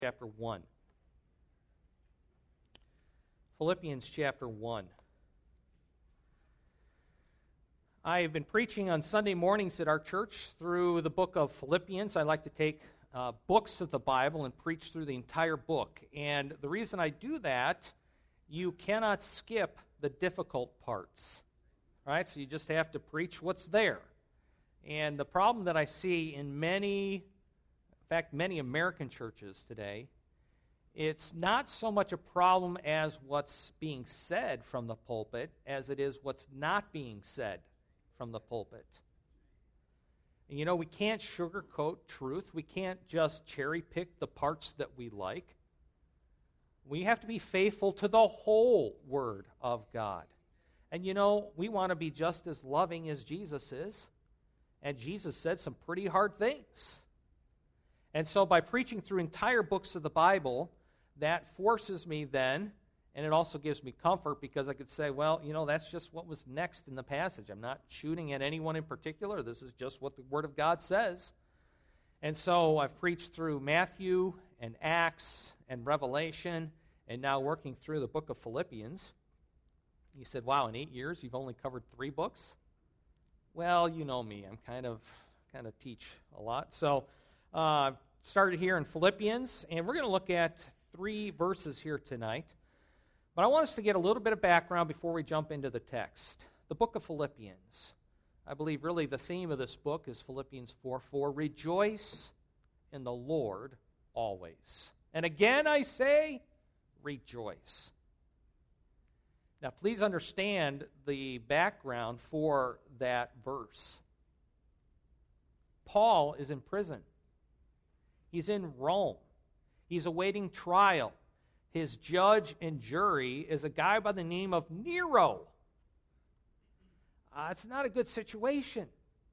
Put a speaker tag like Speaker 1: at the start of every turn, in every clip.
Speaker 1: chapter 1. Philippians chapter 1. I have been preaching on Sunday mornings at our church through the book of Philippians. I like to take books of the Bible and preach through the entire book. And the reason I do that, you cannot skip the difficult parts. All right, so you just have to preach what's there. And the problem that I see in many American churches today, it's not so much a problem as what's being said from the pulpit as it is what's not being said from the pulpit. And you know, we can't sugarcoat truth. We can't just cherry pick the parts that we like. We have to be faithful to the whole Word of God. And you know, we want to be just as loving as Jesus is. And Jesus said some pretty hard things. And so by preaching through entire books of the Bible, that forces me then, and it also gives me comfort because I could say, well, you know, that's just what was next in the passage. I'm not shooting at anyone in particular. This is just what the Word of God says. And so I've preached through Matthew and Acts and Revelation and now working through the book of Philippians. You said, wow, in 8 years you've only covered 3 books? Well, you know me. I'm kind of teach a lot. So started here in Philippians, and we're going to look at 3 verses here tonight. But I want us to get a little bit of background before we jump into the text. The book of Philippians. I believe really the theme of this book is Philippians 4:4. Rejoice in the Lord always. And again I say, rejoice. Now please understand the background for that verse. Paul is in prison. He's in Rome. He's awaiting trial. His judge and jury is a guy by the name of Nero. It's not a good situation.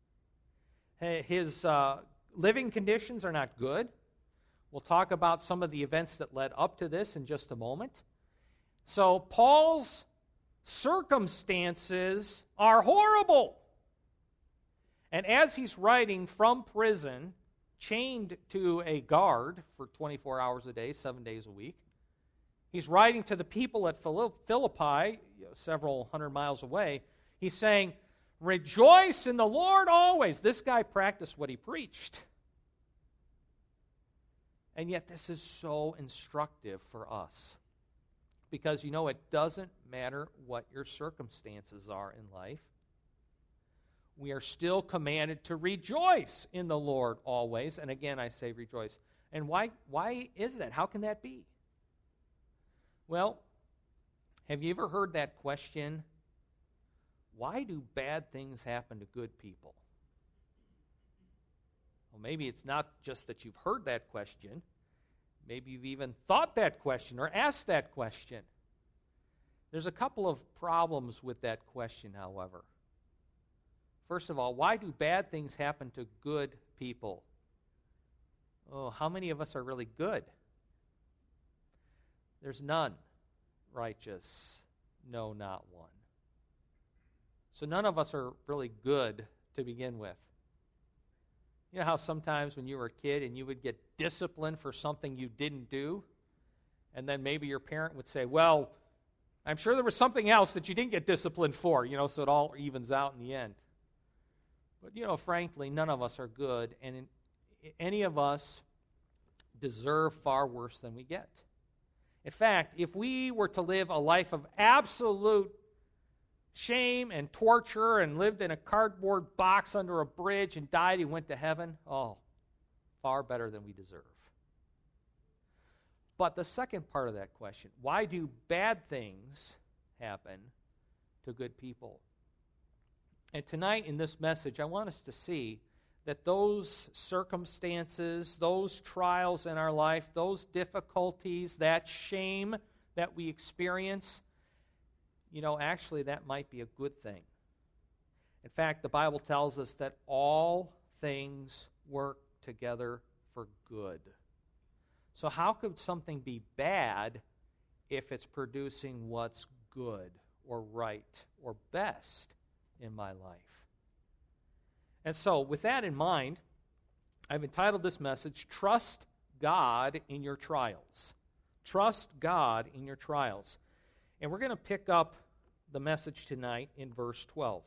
Speaker 1: His living conditions are not good. We'll talk about some of the events that led up to this in just a moment. So Paul's circumstances are horrible. And as he's writing from prison, chained to a guard for 24 hours a day, 7 days a week, he's writing to the people at Philippi, several hundred miles away. He's saying, rejoice in the Lord always. This guy practiced what he preached. And yet this is so instructive for us. Because, you know, it doesn't matter what your circumstances are in life. We are still commanded to rejoice in the Lord always. And again, I say rejoice. And why is that? How can that be? Well, have you ever heard that question? Why do bad things happen to good people? Well, maybe it's not just that you've heard that question. Maybe you've even thought that question or asked that question. There's a couple of problems with that question, however. First of all, why do bad things happen to good people? Oh, how many of us are really good? There's none righteous, no, not one. So none of us are really good to begin with. You know how sometimes when you were a kid and you would get disciplined for something you didn't do, and then maybe your parent would say, well, I'm sure there was something else that you didn't get disciplined for, so it all evens out in the end. But, frankly, none of us are good, and any of us deserve far worse than we get. In fact, if we were to live a life of absolute shame and torture and lived in a cardboard box under a bridge and died and went to heaven, far better than we deserve. But the second part of that question, why do bad things happen to good people? And tonight in this message, I want us to see that those circumstances, those trials in our life, those difficulties, that shame that we experience, actually that might be a good thing. In fact, the Bible tells us that all things work together for good. So how could something be bad if it's producing what's good or right or best in my life? And so with that in mind, I've entitled this message, Trust God in your trials. Trust God in your trials. And we're going to pick up the message tonight in verse 12.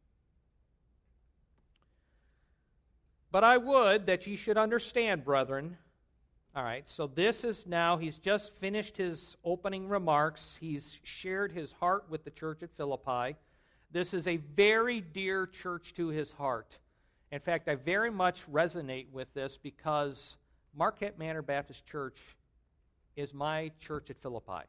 Speaker 1: But I would that ye should understand, brethren. All right, so this is now, he's just finished his opening remarks. He's shared his heart with the church at Philippi. This is a very dear church to his heart. In fact, I very much resonate with this because Marquette Manor Baptist Church is my church at Philippi.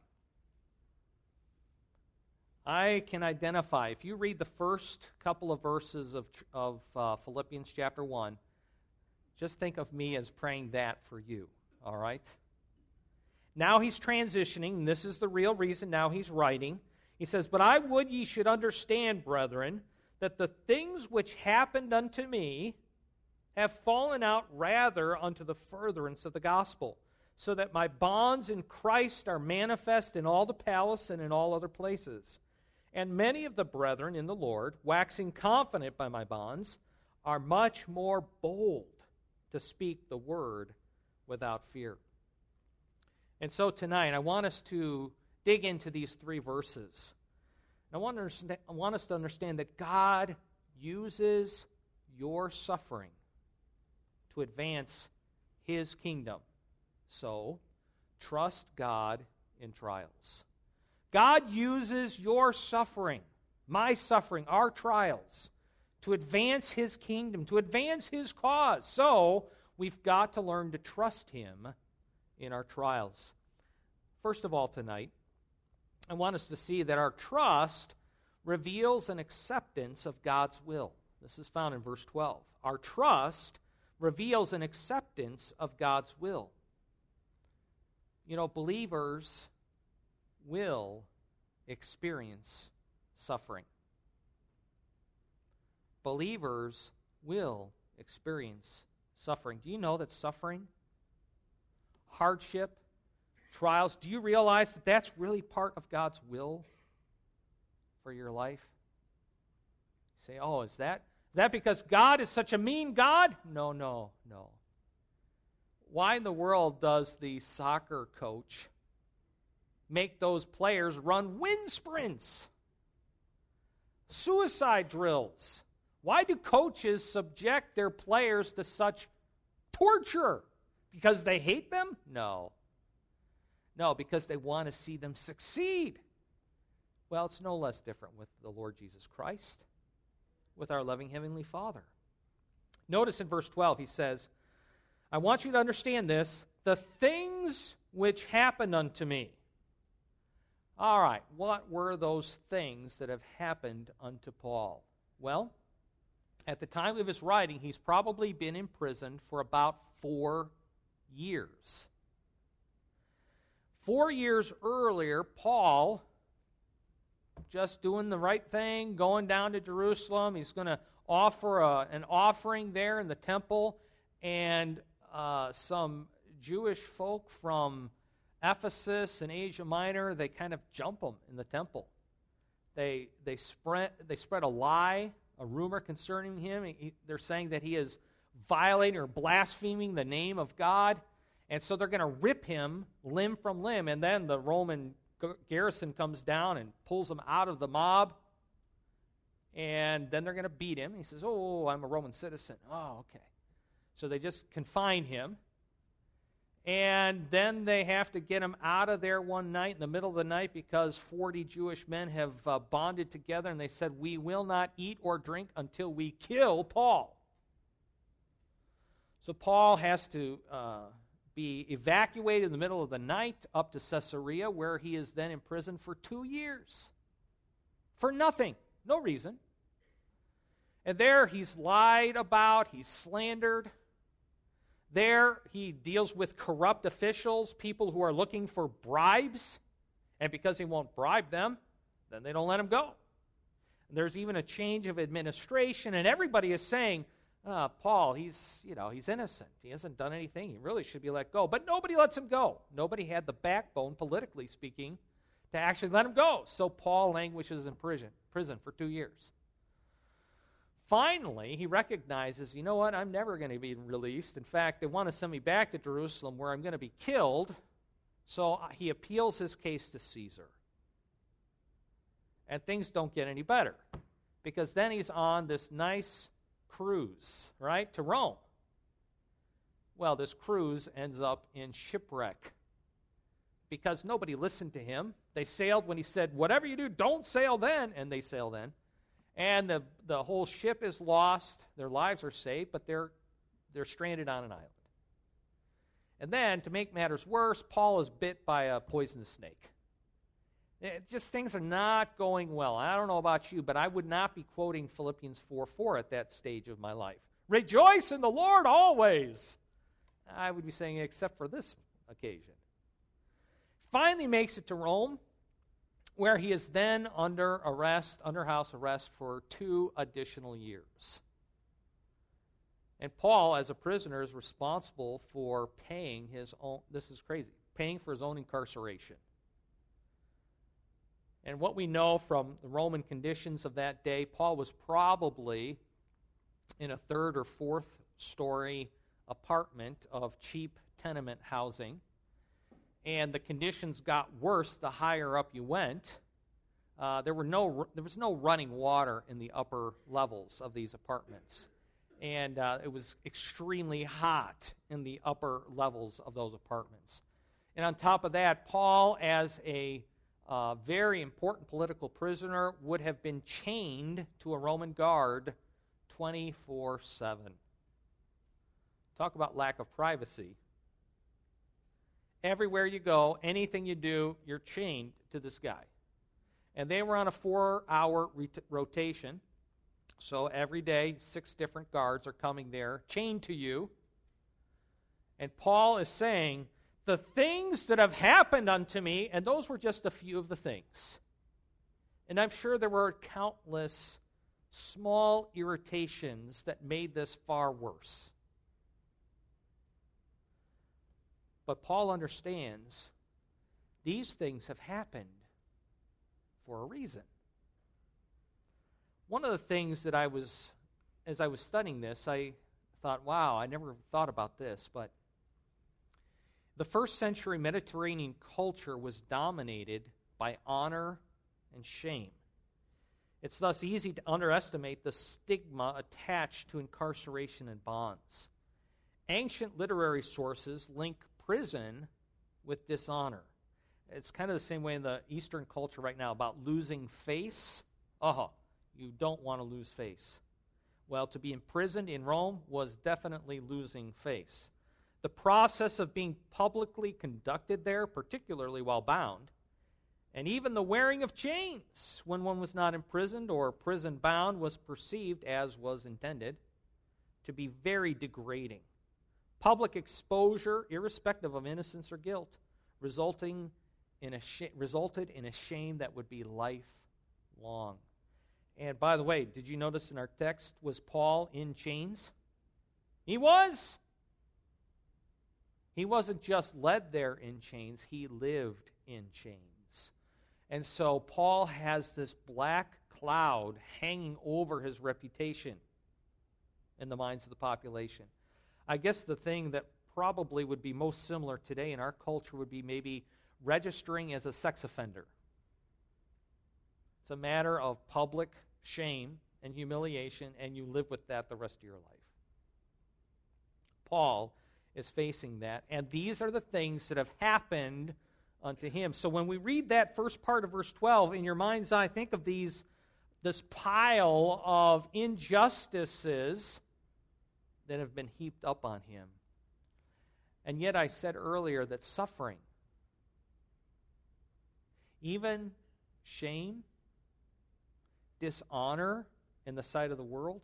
Speaker 1: I can identify, if you read the first couple of verses of Philippians chapter 1, just think of me as praying that for you, all right? Now he's transitioning, and this is the real reason now he's writing. He says, But I would ye should understand, brethren, that the things which happened unto me have fallen out rather unto the furtherance of the gospel, so that my bonds in Christ are manifest in all the palace and in all other places. And many of the brethren in the Lord, waxing confident by my bonds, are much more bold to speak the word without fear. And so tonight, I want us to dig into these three verses. I want us to understand that God uses your suffering to advance His kingdom. So, trust God in trials. God uses your suffering, my suffering, our trials, to advance His kingdom, to advance His cause. So, we've got to learn to trust Him in our trials. First of all, tonight, I want us to see that our trust reveals an acceptance of God's will. This is found in verse 12. Our trust reveals an acceptance of God's will. You know, believers will experience suffering. Believers will experience suffering. Do you know that suffering, hardship, trials, do you realize that that's really part of God's will for your life? You say, oh, is that because God is such a mean God? No. Why in the world does the soccer coach make those players run wind sprints, suicide drills? Why do coaches subject their players to such torture? Because they hate them? No, because they want to see them succeed. Well, it's no less different with the Lord Jesus Christ, with our loving Heavenly Father. Notice in verse 12, he says, I want you to understand this, the things which happened unto me. All right, what were those things that have happened unto Paul? Well, at the time of his writing, he's probably been imprisoned for about 4 years. 4 years earlier, Paul, just doing the right thing, going down to Jerusalem, he's going to offer an offering there in the temple, and some Jewish folk from Ephesus and Asia Minor, they kind of jump him in the temple. They spread a lie, a rumor concerning him. They're saying that he is violating or blaspheming the name of God, and so they're going to rip him limb from limb, and then the Roman garrison comes down and pulls him out of the mob, and then they're going to beat him. He says, oh, I'm a Roman citizen. Oh, okay. So they just confine him, and then they have to get him out of there one night in the middle of the night because 40 Jewish men have bonded together, and they said, we will not eat or drink until we kill Paul. So Paul has to be evacuated in the middle of the night up to Caesarea, where he is then imprisoned for 2 years. For nothing. No reason. And there he's lied about, he's slandered. There he deals with corrupt officials, people who are looking for bribes. And because he won't bribe them, then they don't let him go. And there's even a change of administration, and everybody is saying, Paul, he's innocent. He hasn't done anything. He really should be let go. But nobody lets him go. Nobody had the backbone, politically speaking, to actually let him go. So Paul languishes in prison for 2 years. finally, he recognizes, you know what, I'm never going to be released. In fact, they want to send me back to Jerusalem where I'm going to be killed. So he appeals his case to Caesar. And things don't get any better, because then he's on this nice cruise, right, to Rome. Well, this cruise ends up in shipwreck because nobody listened to him. They sailed when he said, whatever you do, don't sail then, and they sail then. And the whole ship is lost. Their lives are saved, but they're stranded on an island. And then, to make matters worse, Paul is bit by a poisonous snake. Things are not going well. I don't know about you, but I would not be quoting Philippians 4:4 at that stage of my life. Rejoice in the Lord always. I would be saying, except for this occasion. Finally makes it to Rome, where he is then under house arrest for 2 additional years. And Paul, as a prisoner, is responsible for paying paying for his own incarceration. And what we know from the Roman conditions of that day, Paul was probably in a 3rd or 4th story apartment of cheap tenement housing. And the conditions got worse the higher up you went. There was no running water in the upper levels of these apartments. And it was extremely hot in the upper levels of those apartments. And on top of that, Paul, as a very important political prisoner, would have been chained to a Roman guard 24/7. Talk about lack of privacy. Everywhere you go, anything you do, you're chained to this guy. And they were on a 4-hour rotation. So every day, 6 different guards are coming there, chained to you. And Paul is saying, the things that have happened unto me, and those were just a few of the things. And I'm sure there were countless small irritations that made this far worse. But Paul understands these things have happened for a reason. One of the things that as I was studying this, I thought, wow, I never thought about this, but the first century Mediterranean culture was dominated by honor and shame. It's thus easy to underestimate the stigma attached to incarceration and bonds. Ancient literary sources link prison with dishonor. It's kind of the same way in the Eastern culture right now about losing face. You don't want to lose face. Well, to be imprisoned in Rome was definitely losing face. The process of being publicly conducted there, particularly while bound, and even the wearing of chains when one was not imprisoned or prison bound, was perceived, as was intended, to be very degrading. Public exposure, irrespective of innocence or guilt, resulted in a shame that would be lifelong. And by the way, did you notice in our text, was Paul in chains? He was. He wasn't just led there in chains, he lived in chains. And so Paul has this black cloud hanging over his reputation in the minds of the population. I guess the thing that probably would be most similar today in our culture would be maybe registering as a sex offender. It's a matter of public shame and humiliation, and you live with that the rest of your life. Paul is facing that, and these are the things that have happened unto him. So when we read that first part of verse 12, in your mind's eye, think of this pile of injustices that have been heaped up on him. And yet I said earlier that suffering, even shame, dishonor in the sight of the world,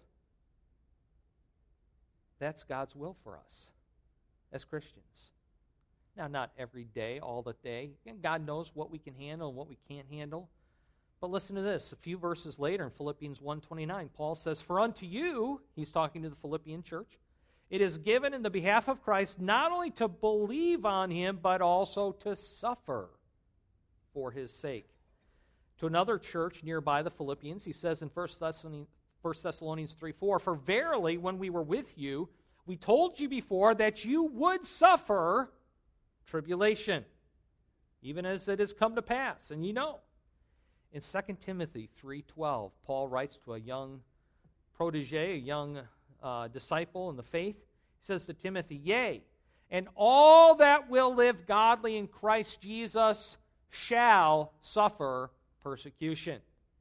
Speaker 1: that's God's will for us as Christians. Now, not every day, all the day. And God knows what we can handle and what we can't handle. But listen to this. A few verses later in Philippians 1:29, Paul says, "For unto you," he's talking to the Philippian church, "it is given in the behalf of Christ not only to believe on him, but also to suffer for his sake." To another church nearby the Philippians, he says in 1 1 Thessalonians 3:4, "For verily, when we were with you, we told you before that you would suffer tribulation, even as it has come to pass." And you know. In 2 Timothy 3:12, Paul writes to a young protege, a young disciple in the faith. He says to Timothy, "Yea, and all that will live godly in Christ Jesus shall suffer persecution."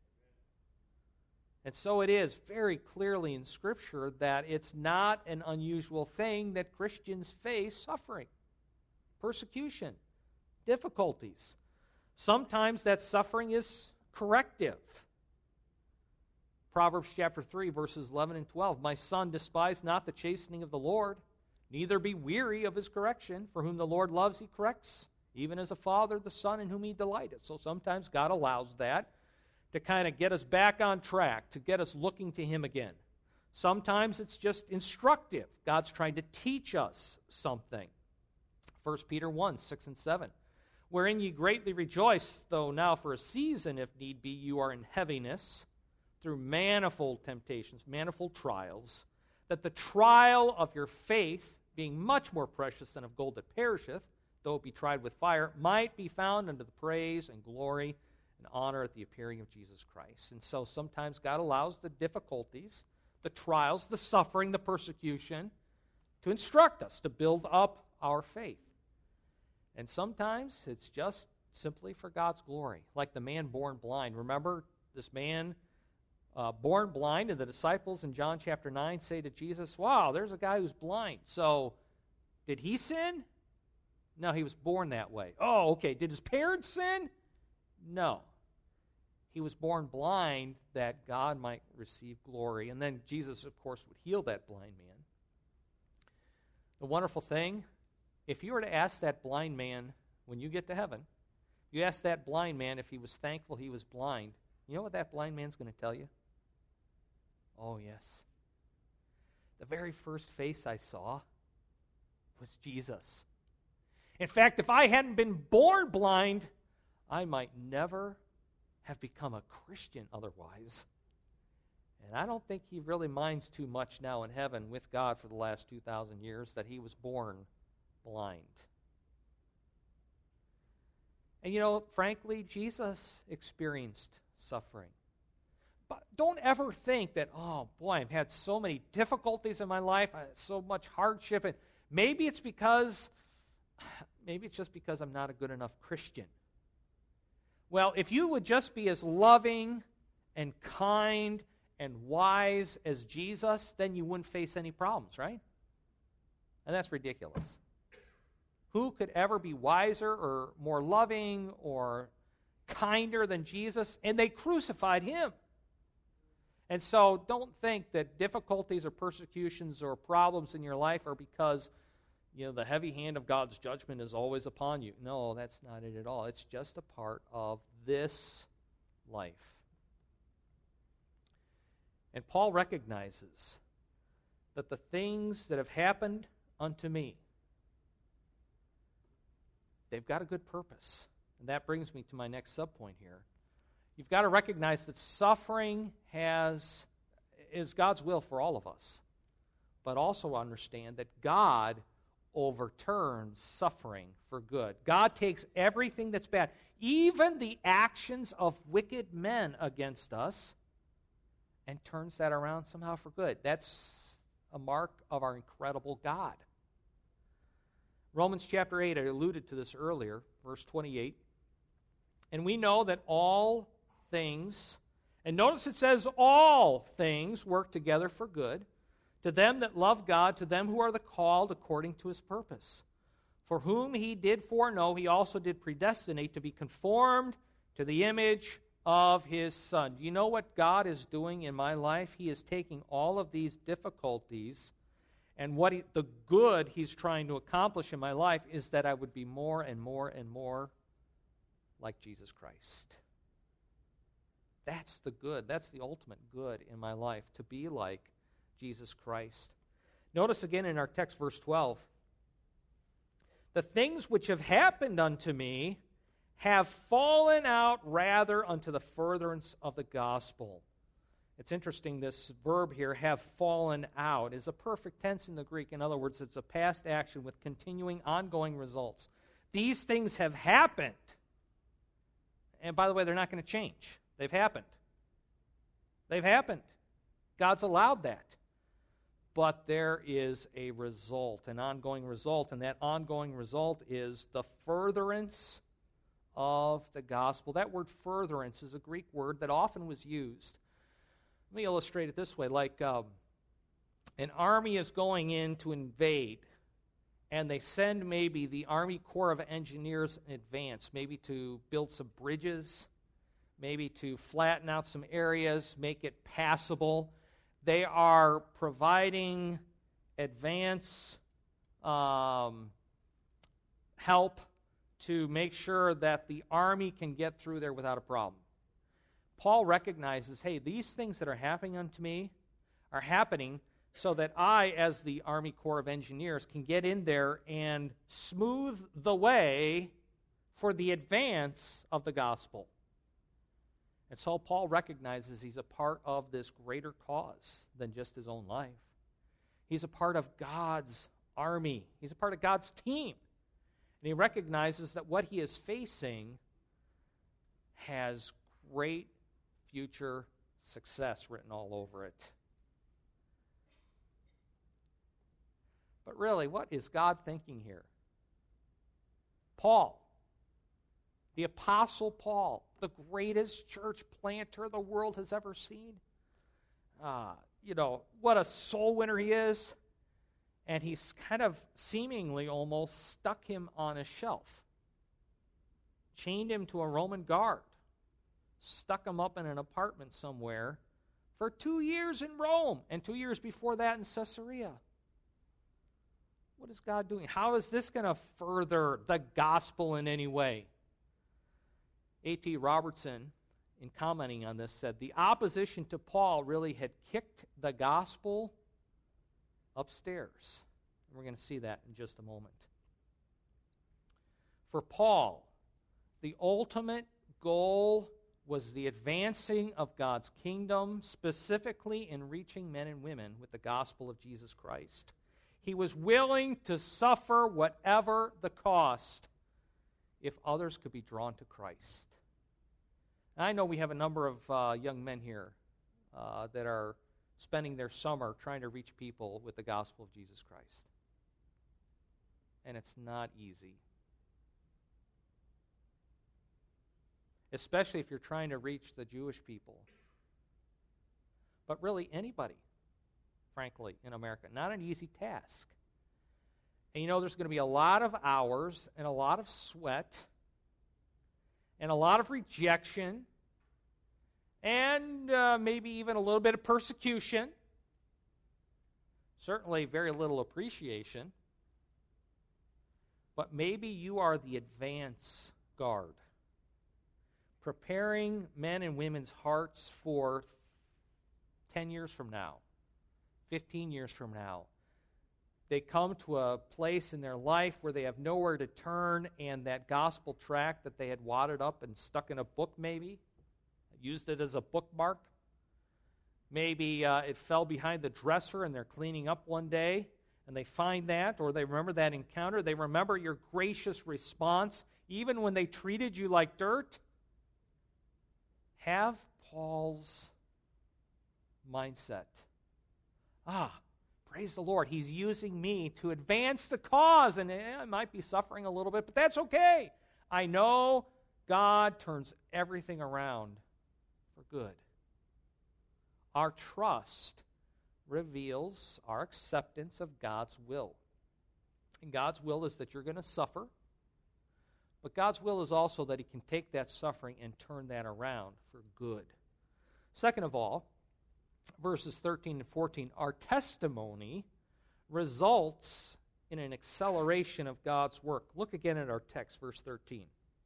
Speaker 1: And so it is very clearly in Scripture that it's not an unusual thing that Christians face suffering, persecution, difficulties. Sometimes that suffering is corrective. Proverbs chapter 3, verses 11 and 12. "My son, despise not the chastening of the Lord, neither be weary of his correction. For whom the Lord loves, he corrects, even as a father the son in whom he delighteth." So sometimes God allows that to kind of get us back on track, to get us looking to him again. Sometimes it's just instructive. God's trying to teach us something. 1 Peter 1, 6 and 7. "Wherein ye greatly rejoice, though now for a season, if need be, you are in heaviness, through manifold temptations, manifold trials, that the trial of your faith, being much more precious than of gold that perisheth, though it be tried with fire, might be found unto the praise and glory and honor at the appearing of Jesus Christ." And so sometimes God allows the difficulties, the trials, the suffering, the persecution to instruct us, to build up our faith. And sometimes it's just simply for God's glory, like the man born blind. Remember this man born blind, and the disciples in John chapter 9 say to Jesus, "Wow, there's a guy who's blind. So did he sin?" "No, he was born that way." "Oh, okay. Did his parents sin?" "No. He was born blind that God might receive glory." And then Jesus, of course, would heal that blind man. The wonderful thing, if you were to ask that blind man when you get to heaven, you ask that blind man if he was thankful he was blind, you know what that blind man's going to tell you? "Oh, yes. The very first face I saw was Jesus. In fact, if I hadn't been born blind, I might never have become a Christian otherwise." And I don't think he really minds too much now in heaven with God for the last 2,000 years that he was born blind. And you know, frankly, Jesus experienced suffering. But don't ever think that, "Oh boy, I've had so many difficulties in my life, so much hardship, and maybe it's just because I'm not a good enough Christian." Well, if you would just be as loving and kind and wise as Jesus, then you wouldn't face any problems, right? And that's ridiculous. Who could ever be wiser or more loving or kinder than Jesus? And they crucified him. And so don't think that difficulties or persecutions or problems in your life are because, the heavy hand of God's judgment is always upon you. No, that's not it at all. It's just a part of this life. And Paul recognizes that the things that have happened unto me, they've got a good purpose. And that brings me to my next subpoint here. You've got to recognize that suffering is God's will for all of us. But also understand that God overturns suffering for good. God takes everything that's bad, even the actions of wicked men against us, and turns that around somehow for good. That's a mark of our incredible God. Romans chapter 8, I alluded to this earlier, verse 28. "And we know that all things," and notice it says all things, "work together for good, to them that love God, to them who are the called according to his purpose. For whom he did foreknow, he also did predestinate to be conformed to the image of his Son." Do you know what God is doing in my life? He is taking all of these difficulties, and the good he's trying to accomplish in my life is that I would be more and more and more like Jesus Christ. That's the good. That's the ultimate good in my life, to be like Jesus Christ. Notice again in our text, verse 12. "The things which have happened unto me have fallen out rather unto the furtherance of the gospel." It's interesting, this verb here, have fallen out, is a perfect tense in the Greek. In other words, it's a past action with continuing, ongoing results. These things have happened. And by the way, they're not going to change. They've happened. They've happened. God's allowed that. But there is a result, an ongoing result, and that ongoing result is the furtherance of the gospel. That word furtherance is a Greek word that often was used. Let me illustrate it this way. Like an army is going in to invade, and they send maybe the Army Corps of Engineers in advance, maybe to build some bridges, maybe to flatten out some areas, make it passable. They are providing advance help to make sure that the army can get through there without a problem. Paul recognizes, hey, these things that are happening unto me are happening so that I, as the Army Corps of Engineers, can get in there and smooth the way for the advance of the gospel. And so Paul recognizes he's a part of this greater cause than just his own life. He's a part of God's army. He's a part of God's team. And he recognizes that what he is facing has great future success written all over it. But really, what is God thinking here? Paul, the Apostle Paul, the greatest church planter the world has ever seen. What a soul winner he is. And he's kind of seemingly almost stuck him on a shelf. Chained him to a Roman guard. Stuck him up in an apartment somewhere for 2 years in Rome. And 2 years before that in Caesarea. What is God doing? How is this going to further the gospel in any way? A.T. Robertson, in commenting on this, said, the opposition to Paul really had kicked the gospel upstairs. And we're going to see that in just a moment. For Paul, the ultimate goal was the advancing of God's kingdom, specifically in reaching men and women with the gospel of Jesus Christ. He was willing to suffer whatever the cost if others could be drawn to Christ. And I know we have a number of young men here that are spending their summer trying to reach people with the gospel of Jesus Christ. And it's not easy. Especially if you're trying to reach the Jewish people. But really anybody, frankly, in America. Not an easy task. And there's going to be a lot of hours and a lot of sweat and a lot of rejection and maybe even a little bit of persecution. Certainly very little appreciation. But maybe you are the advance guard, preparing men and women's hearts for 10 years from now, 15 years from now. They come to a place in their life where they have nowhere to turn, and that gospel tract that they had wadded up and stuck in a book maybe, used it as a bookmark. Maybe it fell behind the dresser and they're cleaning up one day, and they find that, or they remember that encounter. They remember your gracious response, even when they treated you like dirt. Have Paul's mindset. Praise the Lord. He's using me to advance the cause, and I might be suffering a little bit, but that's okay. I know God turns everything around for good. Our trust reveals our acceptance of God's will. And God's will is that you're going to suffer, but God's will is also that He can take that suffering and turn that around for good. Second of all, verses 13 and 14, our testimony results in an acceleration of God's work. Look again at our text, verse 13.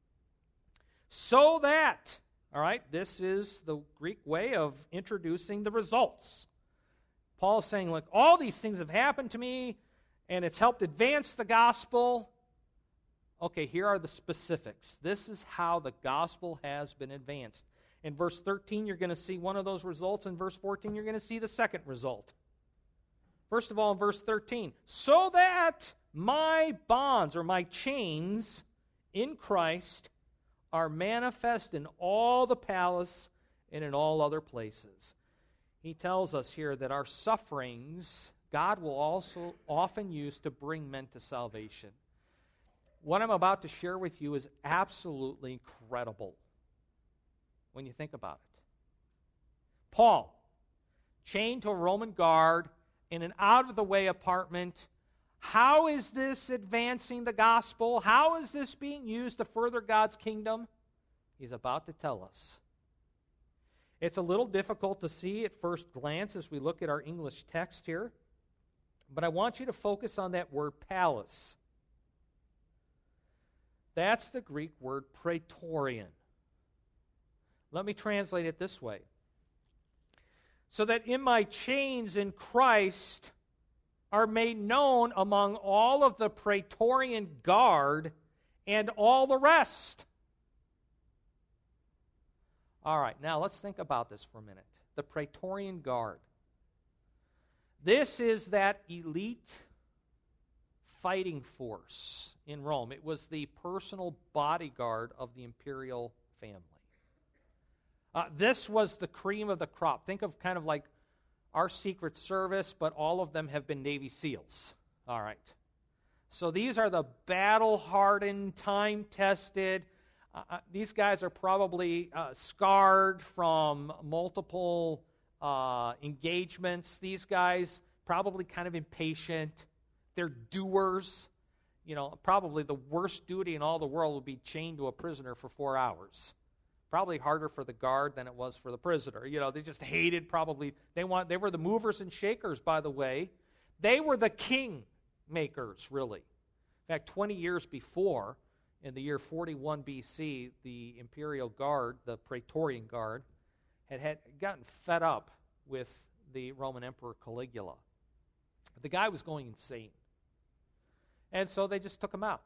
Speaker 1: So that, all right, this is the Greek way of introducing the results. Paul is saying, look, all these things have happened to me, and it's helped advance the gospel. Okay, here are the specifics. This is how the gospel has been advanced. In verse 13, you're going to see one of those results. In verse 14, you're going to see the second result. First of all, in verse 13, so that my bonds or my chains in Christ are manifest in all the palace and in all other places. He tells us here that our sufferings, God will also often use to bring men to salvation. What I'm about to share with you is absolutely incredible when you think about it. Paul, chained to a Roman guard in an out-of-the-way apartment. How is this advancing the gospel? How is this being used to further God's kingdom? He's about to tell us. It's a little difficult to see at first glance as we look at our English text here, but I want you to focus on that word palace. That's the Greek word praetorian. Let me translate it this way. So that in my chains in Christ are made known among all of the praetorian guard and all the rest. All right, now let's think about this for a minute. The praetorian guard. This is that elite fighting force in Rome. It was the personal bodyguard of the imperial family. This was the cream of the crop. Think of kind of like our Secret Service, but all of them have been Navy SEALs. All right. So these are the battle-hardened, time-tested. These guys are probably scarred from multiple engagements. These guys probably kind of impatient. They're doers. You know, probably the worst duty in all the world would be chained to a prisoner for 4 hours. Probably harder for the guard than it was for the prisoner. You know, they just hated probably. They were the movers and shakers, by the way. They were the king makers, really. In fact, 20 years before, in the year 41 BC, the imperial guard, the Praetorian Guard, had gotten fed up with the Roman Emperor Caligula. The guy was going insane. And so they just took him out.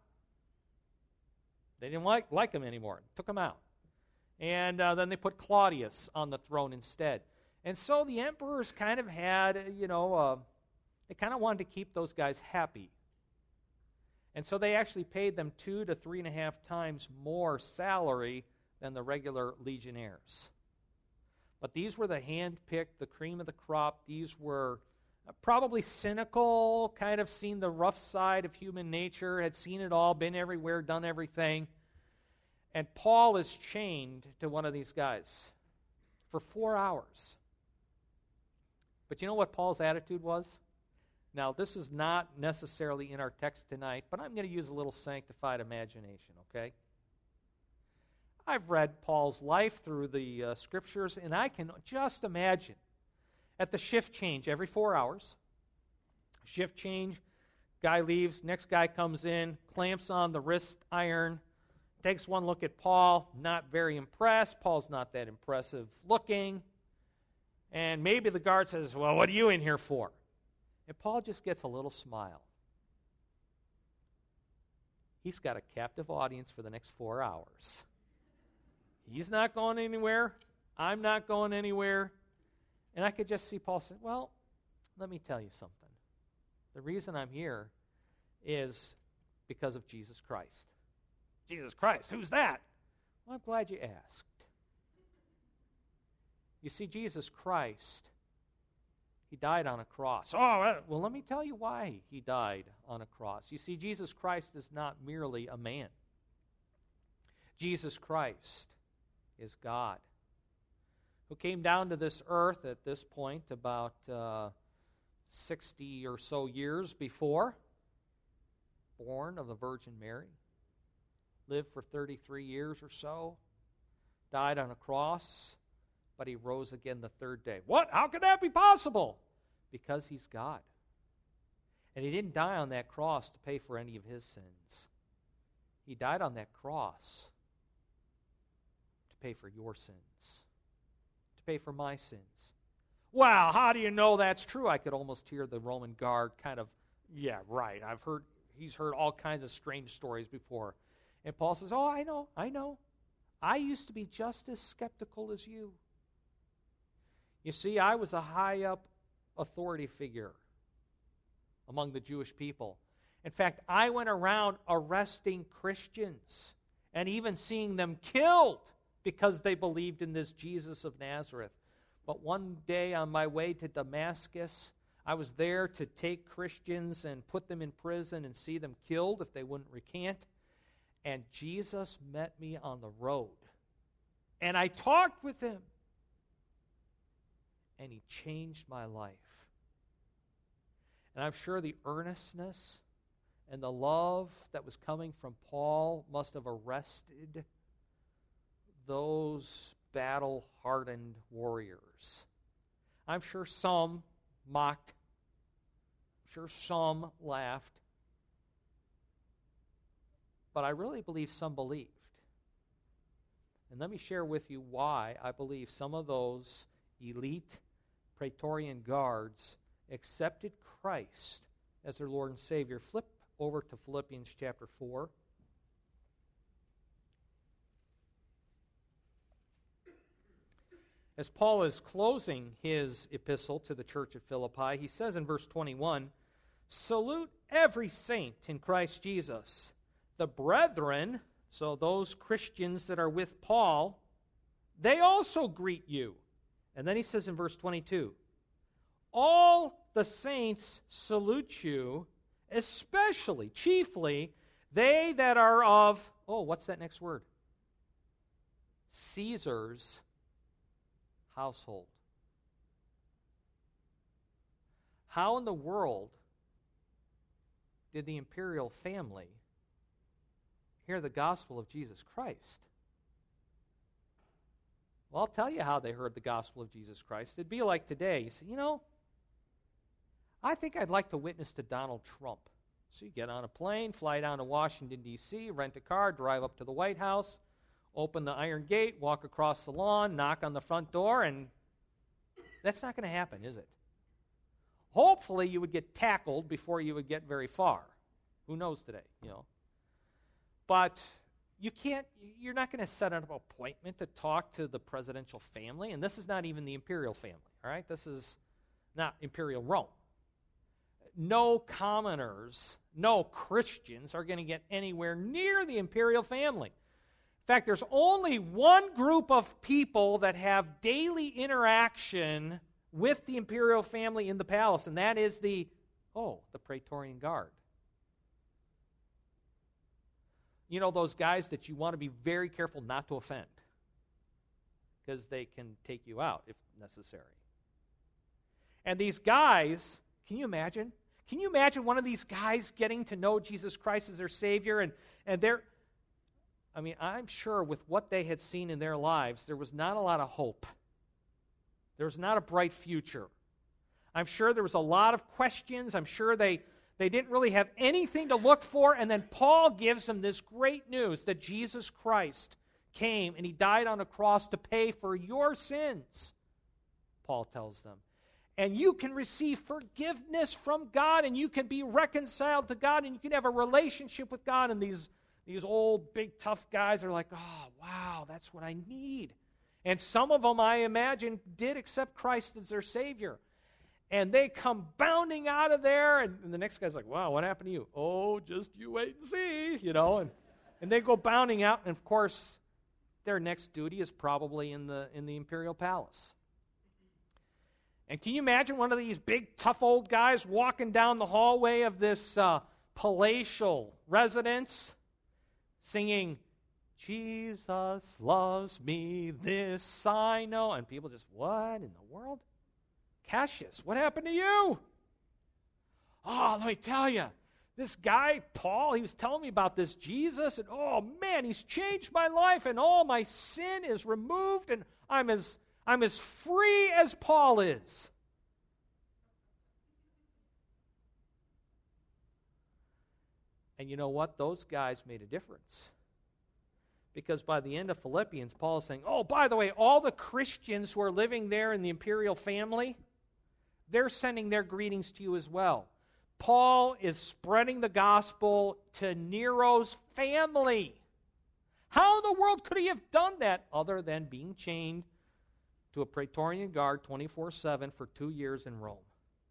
Speaker 1: They didn't like him anymore. Took him out. And then they put Claudius on the throne instead. And so the emperors kind of had, they kind of wanted to keep those guys happy. And so they actually paid them 2 to 3.5 times more salary than the regular legionnaires. But these were the hand-picked, the cream of the crop. These were probably cynical, kind of seen the rough side of human nature, had seen it all, been everywhere, done everything. And Paul is chained to one of these guys for 4 hours. But you know what Paul's attitude was? Now, this is not necessarily in our text tonight, but I'm going to use a little sanctified imagination, okay? I've read Paul's life through the Scriptures, and I can just imagine at the shift change every 4 hours, shift change, guy leaves, next guy comes in, clamps on the wrist iron, takes one look at Paul, not very impressed. Paul's not that impressive looking. And maybe the guard says, well, what are you in here for? And Paul just gets a little smile. He's got a captive audience for the next 4 hours. He's not going anywhere. I'm not going anywhere. And I could just see Paul say, well, let me tell you something. The reason I'm here is because of Jesus Christ. Jesus Christ, who's that? Well, I'm glad you asked. You see, Jesus Christ, he died on a cross. Oh, well, let me tell you why he died on a cross. You see, Jesus Christ is not merely a man. Jesus Christ is God, who came down to this earth at this point about 60 or so years before, born of the Virgin Mary, lived for 33 years or so, died on a cross, but he rose again the third day. What? How could that be possible? Because he's God. And he didn't die on that cross to pay for any of his sins. He died on that cross to pay for your sins, to pay for my sins. Wow, how do you know that's true? I could almost hear the Roman guard kind of, yeah, right. He's heard all kinds of strange stories before. And Paul says, oh, I know. I used to be just as skeptical as you. You see, I was a high-up authority figure among the Jewish people. In fact, I went around arresting Christians and even seeing them killed because they believed in this Jesus of Nazareth. But one day on my way to Damascus, I was there to take Christians and put them in prison and see them killed if they wouldn't recant. And Jesus met me on the road. And I talked with him. And he changed my life. And I'm sure the earnestness and the love that was coming from Paul must have arrested those battle-hardened warriors. I'm sure some mocked. I'm sure some laughed. But I really believe some believed. And let me share with you why I believe some of those elite Praetorian guards accepted Christ as their Lord and Savior. Flip over to Philippians chapter 4. As Paul is closing his epistle to the church at Philippi, he says in verse 21, "Salute every saint in Christ Jesus. The brethren," so those Christians that are with Paul, "they also greet you." And then he says in verse 22, "All the saints salute you, especially, chiefly, they that are of," oh, what's that next word? "Caesar's household." How in the world did the imperial family hear the gospel of Jesus Christ? Well, I'll tell you how they heard the gospel of Jesus Christ. It'd be like today. You say, I think I'd like to witness to Donald Trump. So you get on a plane, fly down to Washington, D.C., rent a car, drive up to the White House, open the iron gate, walk across the lawn, knock on the front door, and that's not going to happen, is it? Hopefully you would get tackled before you would get very far. Who knows today, But you're not going to set up an appointment to talk to the presidential family, and this is not even the imperial family, all right? This is not imperial Rome. No commoners, no Christians are going to get anywhere near the imperial family. In fact, there's only one group of people that have daily interaction with the imperial family in the palace, and that is the Praetorian Guard. Those guys that you want to be very careful not to offend because they can take you out if necessary. And these guys, can you imagine? Can you imagine one of these guys getting to know Jesus Christ as their Savior? And I'm sure with what they had seen in their lives, there was not a lot of hope. There was not a bright future. I'm sure there was a lot of questions. I'm sure they didn't really have anything to look for, and then Paul gives them this great news that Jesus Christ came and he died on a cross to pay for your sins, Paul tells them. And you can receive forgiveness from God, and you can be reconciled to God, and you can have a relationship with God. And these old, big, tough guys are like, oh, wow, that's what I need. And some of them, I imagine, did accept Christ as their Savior. And they come bounding out of there, and the next guy's like, wow, what happened to you? Oh, just you wait and see, And they go bounding out, and of course, their next duty is probably in the imperial palace. And can you imagine one of these big, tough old guys walking down the hallway of this palatial residence singing, "Jesus loves me, this I know." And people just, what in the world? Cassius, what happened to you? Oh, let me tell you, this guy, Paul, he was telling me about this Jesus, and oh man, he's changed my life, and all my sin is removed, and I'm as free as Paul is. And you know what? Those guys made a difference. Because by the end of Philippians, Paul is saying, oh, by the way, all the Christians who are living there in the imperial family, they're sending their greetings to you as well. Paul is spreading the gospel to Nero's family. How in the world could he have done that other than being chained to a Praetorian guard 24/7 for 2 years in Rome?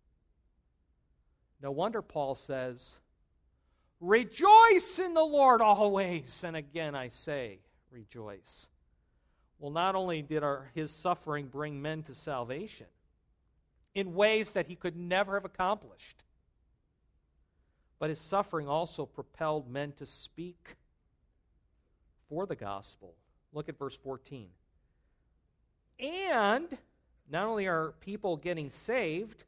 Speaker 1: No wonder Paul says, rejoice in the Lord always. And again I say, rejoice. Well, not only did his suffering bring men to salvation in ways that he could never have accomplished, but his suffering also propelled men to speak for the gospel. Look at verse 14. And not only are people getting saved,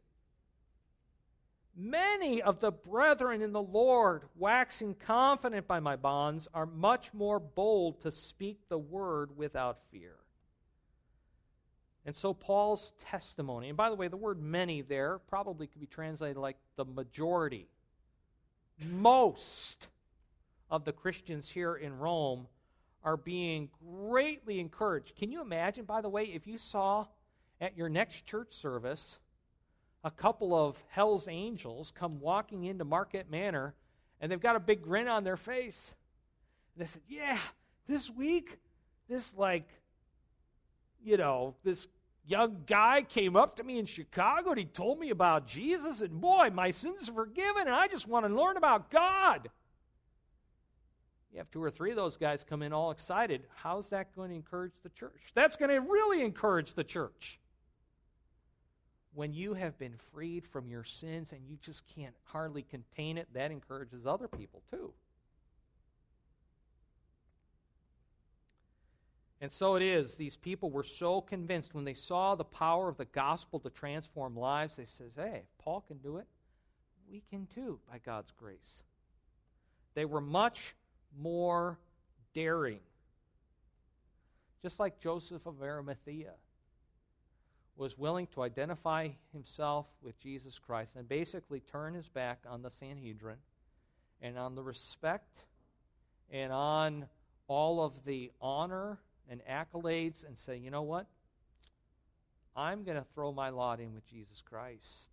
Speaker 1: many of the brethren in the Lord, waxing confident by my bonds, are much more bold to speak the word without fear. And so Paul's testimony, and by the way, the word many there probably could be translated like the majority. Most of the Christians here in Rome are being greatly encouraged. Can you imagine, by the way, if you saw at your next church service a couple of Hell's Angels come walking into Marquette Manor, and they've got a big grin on their face. And they said, yeah, this week, this young guy came up to me in Chicago, and he told me about Jesus, and boy, my sins are forgiven, and I just want to learn about God. You have 2 or 3 of those guys come in all excited. How's that going to encourage the church? That's going to really encourage the church. When you have been freed from your sins and you just can't hardly contain it, that encourages other people too. And so it is. These people were so convinced when they saw the power of the gospel to transform lives, they said, hey, if Paul can do it, we can too, by God's grace. They were much more daring. Just like Joseph of Arimathea was willing to identify himself with Jesus Christ and basically turn his back on the Sanhedrin and on the respect and on all of the honor and accolades and say, you know what? I'm going to throw my lot in with Jesus Christ.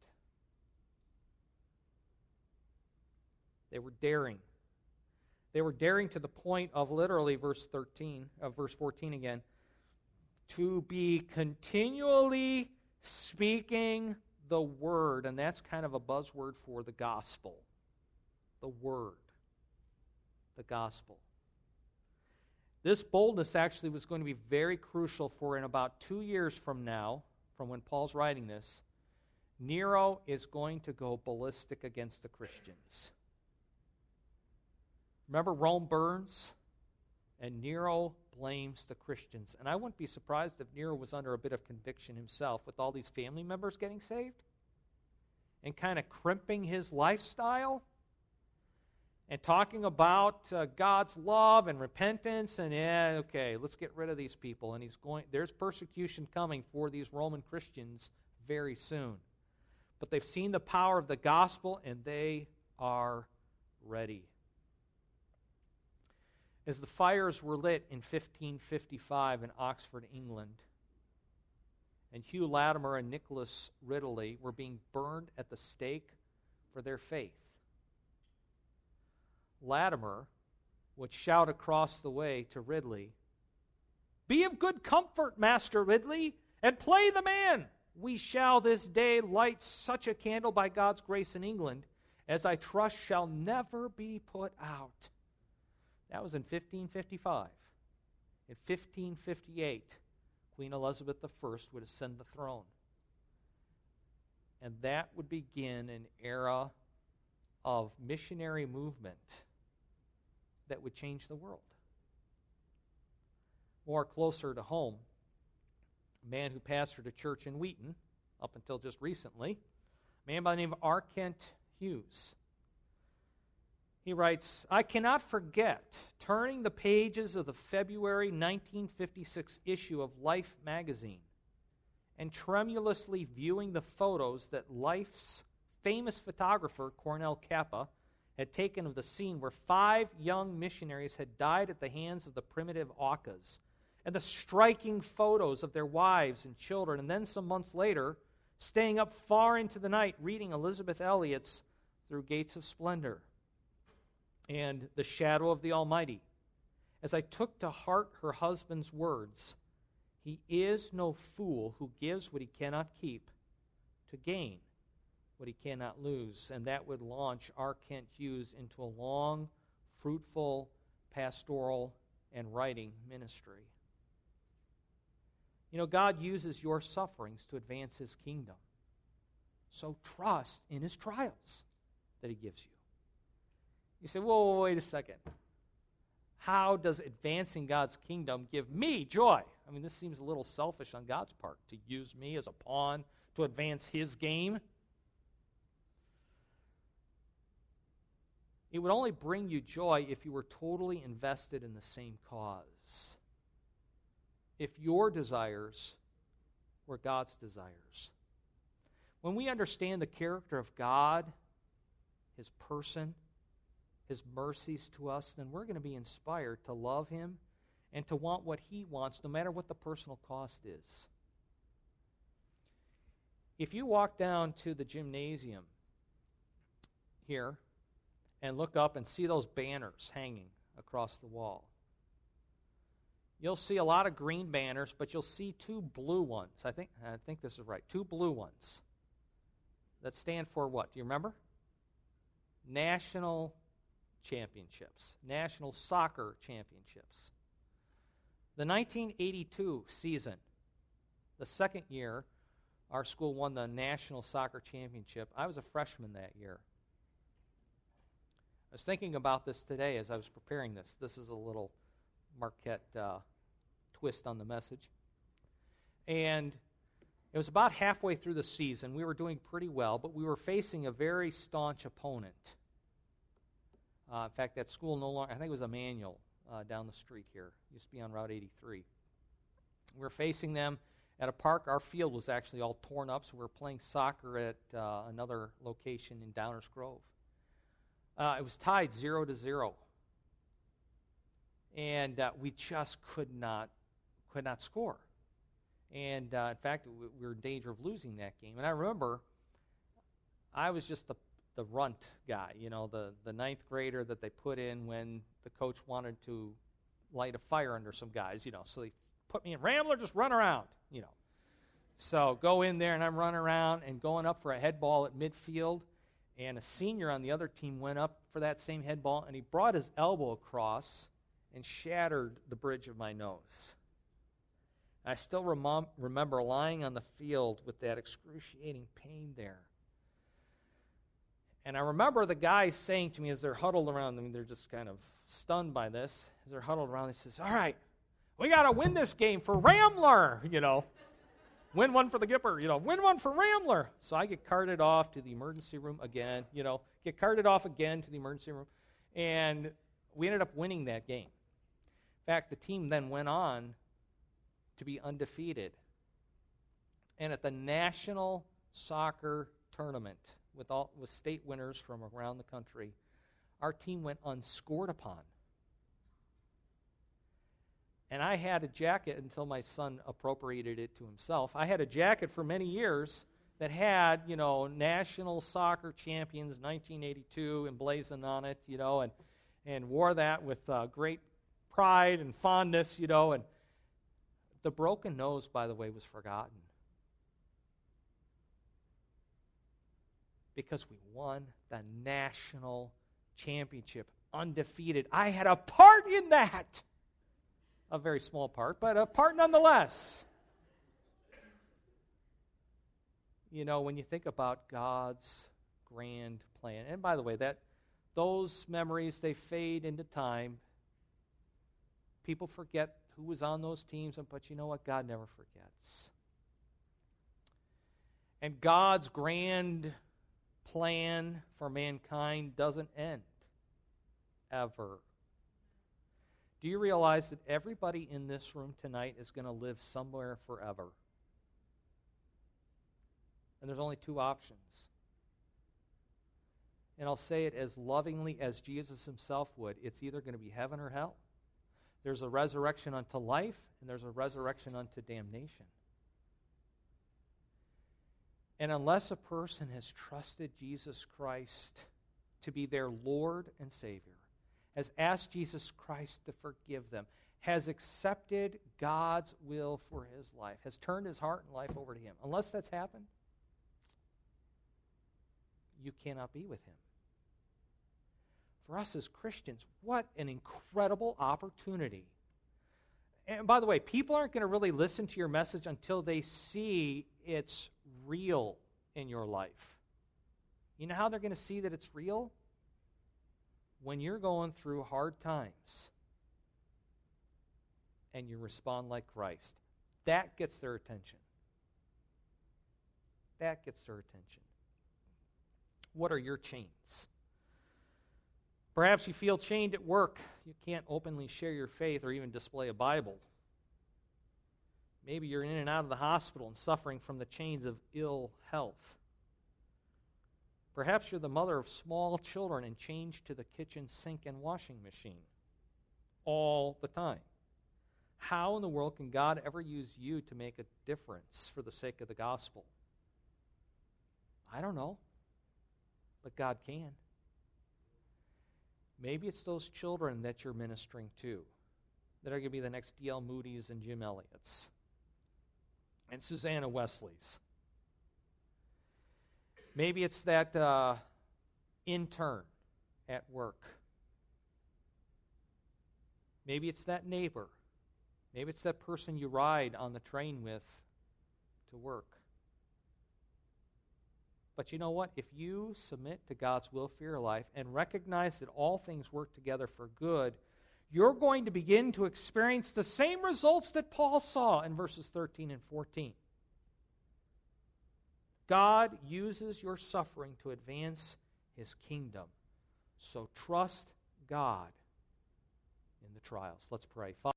Speaker 1: They were daring. They were daring to the point of literally verse 14 again, to be continually speaking the word. And that's kind of a buzzword for the gospel. The word. The gospel. This boldness actually was going to be very crucial for in about 2 years from now, from when Paul's writing this, Nero is going to go ballistic against the Christians. Remember, Rome burns, and Nero blames the Christians. And I wouldn't be surprised if Nero was under a bit of conviction himself with all these family members getting saved and kind of crimping his lifestyle and talking about God's love and repentance and, okay, let's get rid of these people. And there's persecution coming for these Roman Christians very soon. But they've seen the power of the gospel, and they are ready. As the fires were lit in 1555 in Oxford, England, and Hugh Latimer and Nicholas Ridley were being burned at the stake for their faith, Latimer would shout across the way to Ridley, "Be of good comfort, Master Ridley, and play the man. We shall this day light such a candle by God's grace in England as I trust shall never be put out." That was in 1555. In 1558, Queen Elizabeth I would ascend the throne. And that would begin an era of missionary movement that would change the world. More closer to home, a man who pastored a church in Wheaton up until just recently, a man by the name of R. Kent Hughes. He writes, "I cannot forget turning the pages of the February 1956 issue of Life magazine and tremulously viewing the photos that Life's famous photographer, Cornel Kappa, had taken of the scene where 5 young missionaries had died at the hands of the primitive Aucas, and the striking photos of their wives and children, and then some months later, staying up far into the night reading Elizabeth Elliot's Through Gates of Splendor and The Shadow of the Almighty, as I took to heart her husband's words, he is no fool who gives what he cannot keep to gain what he cannot lose. And that would launch our Kent Hughes into a long, fruitful, pastoral, and writing ministry. You know, God uses your sufferings to advance his kingdom. So trust in his trials that he gives you. You say, whoa, wait a second. How does advancing God's kingdom give me joy? I mean, this seems a little selfish on God's part, to use me as a pawn to advance his game. It would only bring you joy if you were totally invested in the same cause. If your desires were God's desires. When we understand the character of God, his person, his mercies to us, then we're going to be inspired to love him and to want what he wants, no matter what the personal cost is. If you walk down to the gymnasium here and look up and see those banners hanging across the wall, you'll see a lot of green banners, but you'll see two blue ones. I think this is right. Two blue ones that stand for what? Do you remember? National championships. National soccer championships. The 1982 season, the second year our school won the National Soccer Championship, I was a freshman that year. I was thinking about this today as I was preparing this. This is a little Marquette twist on the message. And it was about halfway through the season. We were doing pretty well, but we were facing a very staunch opponent. In fact, that school no longer, I think it was Emmanuel down the street here. It used to be on Route 83. We were facing them at a park. Our field was actually all torn up, so we were playing soccer at another location in Downers Grove. It was tied 0-0. And we just could not score. And in fact, we were in danger of losing that game. And I remember I was just the runt guy, you know, the ninth grader that they put in when the coach wanted to light a fire under some guys, you know. So they put me in, Rambler, just run around, you know. So go in there, and I'm running around and going up for a head ball at midfield. And a senior on the other team went up for that same head ball, and he brought his elbow across and shattered the bridge of my nose. I still remember lying on the field with that excruciating pain there. And I remember the guys saying to me as they're huddled around, I mean, they're just kind of stunned by this. As they're huddled around, he says, all right, we got to win this game for Rambler, you know. Win one for the Gipper, you know, win one for Rambler. So I get carted off to the emergency room again, you know, get carted off again to the emergency room. And we ended up winning that game. In fact, the team then went on to be undefeated. And at the National Soccer Tournament, with state winners from around the country, our team went unscored upon. And I had a jacket until my son appropriated it to himself. I had a jacket for many years that had, you know, National Soccer Champions 1982 emblazoned on it, you know, and wore that with great pride and fondness, you know. And the broken nose, by the way, was forgotten. Because we won the national championship, undefeated. I had a part in that. A very small part, but a part nonetheless. You know, when you think about God's grand plan, and by the way, those memories, they fade into time. People forget who was on those teams, but you know what? God never forgets. And God's grand plan for mankind doesn't end, ever. Do you realize that everybody in this room tonight is going to live somewhere forever? And there's only two options. And I'll say it as lovingly as Jesus himself would. It's either going to be heaven or hell. There's a resurrection unto life, and there's a resurrection unto damnation. And unless a person has trusted Jesus Christ to be their Lord and Savior, has asked Jesus Christ to forgive them, has accepted God's will for his life, has turned his heart and life over to him. Unless that's happened, you cannot be with him. For us as Christians, what an incredible opportunity. And by the way, people aren't going to really listen to your message until they see it's real in your life. You know how they're going to see that it's real? When you're going through hard times and you respond like Christ. That gets their attention. That gets their attention. What are your chains? Perhaps you feel chained at work. You can't openly share your faith or even display a Bible. Maybe you're in and out of the hospital and suffering from the chains of ill health. Perhaps you're the mother of small children and chained to the kitchen sink and washing machine all the time. How in the world can God ever use you to make a difference for the sake of the gospel? I don't know, but God can. Maybe it's those children that you're ministering to that are going to be the next D.L. Moody's and Jim Elliott's and Susanna Wesley's. Maybe it's that intern at work. Maybe it's that neighbor. Maybe it's that person you ride on the train with to work. But you know what? If you submit to God's will for your life and recognize that all things work together for good, you're going to begin to experience the same results that Paul saw in verses 13 and 14. God uses your suffering to advance his kingdom. So trust God in the trials. Let's pray. Father,